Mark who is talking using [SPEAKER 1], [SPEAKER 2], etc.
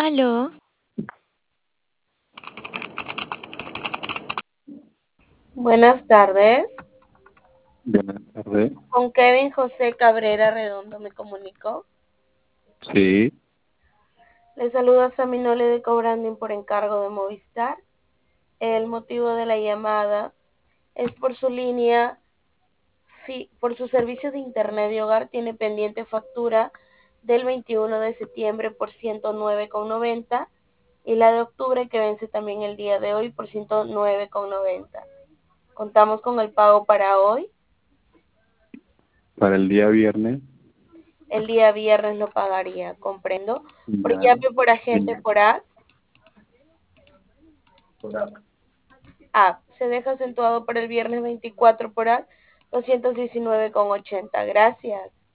[SPEAKER 1] Aló,
[SPEAKER 2] Buenas tardes.
[SPEAKER 3] Buenas tardes.
[SPEAKER 2] Con Kevin José Cabrera Redondo me comunico.
[SPEAKER 3] Sí,
[SPEAKER 2] Le saluda Saminole de Cobranding por encargo de Movistar. El motivo de la llamada es por su línea, por su servicio de internet de hogar tiene pendiente factura del 21 de septiembre por 109,90 y la de octubre que vence también el día de hoy por 109,90. Contamos con el pago para hoy.
[SPEAKER 3] para el día viernes.
[SPEAKER 2] El día viernes lo pagaría, comprendo. Por
[SPEAKER 3] Ya,
[SPEAKER 2] Yape, por agente,
[SPEAKER 3] sí,
[SPEAKER 2] por app.
[SPEAKER 3] por acá.
[SPEAKER 2] Se deja acentuado para el viernes 24 por app, 219,80. Gracias.